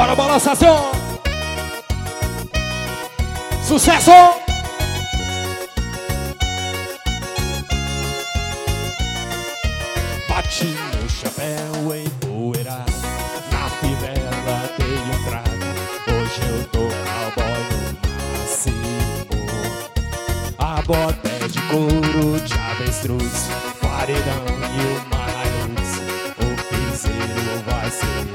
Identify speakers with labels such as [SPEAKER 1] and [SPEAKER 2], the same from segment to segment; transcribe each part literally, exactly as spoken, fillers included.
[SPEAKER 1] Bora balançação. Sucesso. Bati meu chapéu empoeirado, na fivela dei um trago. Hoje eu tô cowboy no máximo. A bota é de couro de avestruz, paredão e uma luz. O piseiro vai ser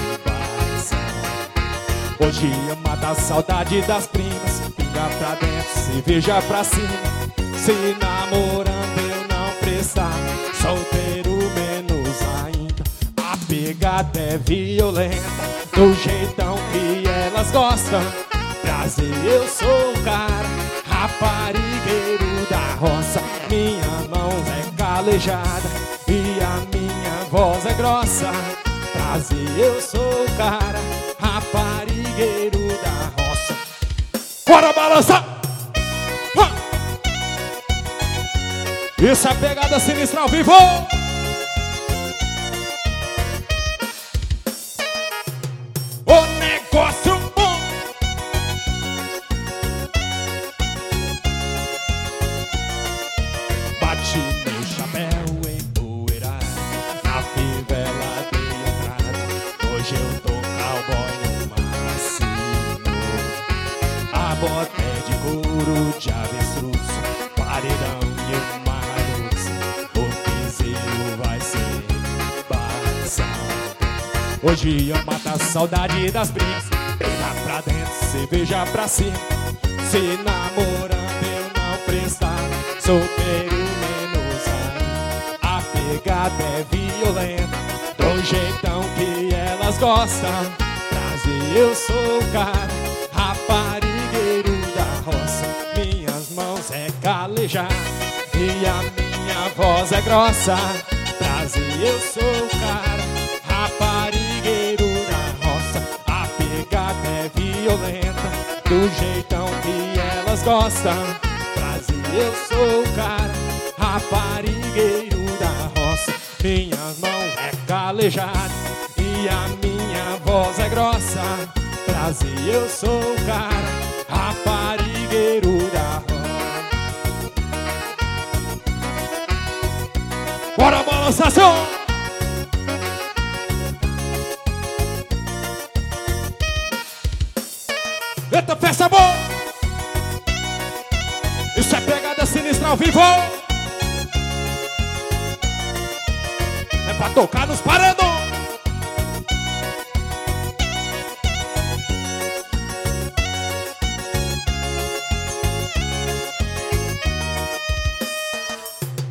[SPEAKER 1] paixão. Hoje eu mato a saudade das primas, pinga pra dentro, cerveja pra cima. Se namorando eu não prestar, solteiro menos ainda. A pegada é violenta, do jeitão que elas gostam. Prazer, eu sou o cara, raparigueiro da roça. Minha mão é calejada e a minha voz é grossa. Prazer, eu sou o cara, raparigueiro da roça. Bora balançar! Isso é pegada sinistra ao vivo! O negócio bom! Bati meu chapéu empoeirado, na fivela dei entrada. Hoje eu tô cowboy no máximo. A bota é de couro de avestruz, paredão e uma luz. O piseiro vai ser paixão. Hoje eu mato a saudade das primas, pegar pra dentro, cerveja pra cima. Se namorando eu não prestar, solteiro menos ainda. A pegada é violenta, do jeitão que elas gostam. Prazer, eu sou o cara, raparigueiro da roça. Minhas mãos é calejada e a minha voz é grossa. Prazer, eu sou o cara, raparigueiro da roça. A pegada é violenta, do jeitão que elas gostam. Prazer, eu sou o cara, raparigueiro da roça. Minhas mãos é calejada e a minha voz é grossa. Prazer, eu sou o cara, raparigueiro da roça. Bora balançação! Eita, festa boa! Isso é pegada sinistra ao vivo! É pra tocar nos paredões!